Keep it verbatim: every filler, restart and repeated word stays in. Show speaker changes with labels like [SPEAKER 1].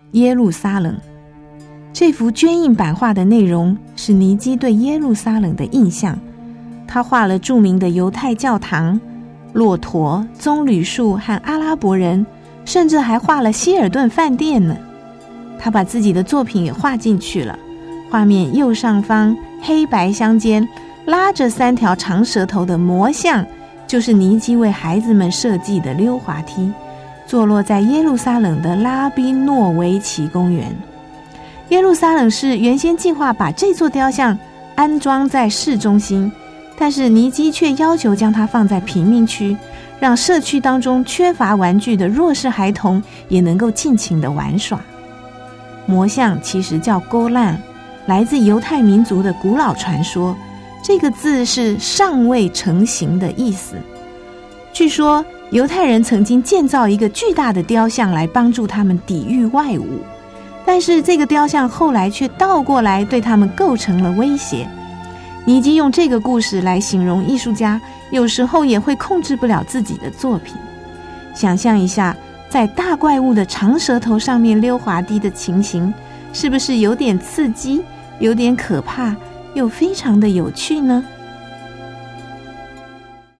[SPEAKER 1] 耶路撒冷。这幅絹印版画的内容是尼基对耶路撒冷的印象，他画了著名的犹太教堂、骆驼、棕榈树和阿拉伯人，甚至还画了希尔顿饭店呢。他把自己的作品也画进去了，画面右上方黑白相间拉着三条长舌头的魔像，就是尼基为孩子们设计的溜滑梯，坐落在耶路撒冷的拉宾诺维奇公园。耶路撒冷市原先计划把这座雕像安装在市中心，但是尼基却要求将它放在贫民区，让社区当中缺乏玩具的弱势孩童也能够尽情的玩耍。魔像其实叫勾烂，来自犹太民族的古老传说，这个字是尚未成型的意思。据说犹太人曾经建造一个巨大的雕像来帮助他们抵御外侮，但是这个雕像后来却倒过来对他们构成了威胁。尼基用这个故事来形容艺术家有时候也会控制不了自己的作品。想象一下，在大怪物的长舌头上面溜滑梯的情形，是不是有点刺激，有点可怕，又非常的有趣呢？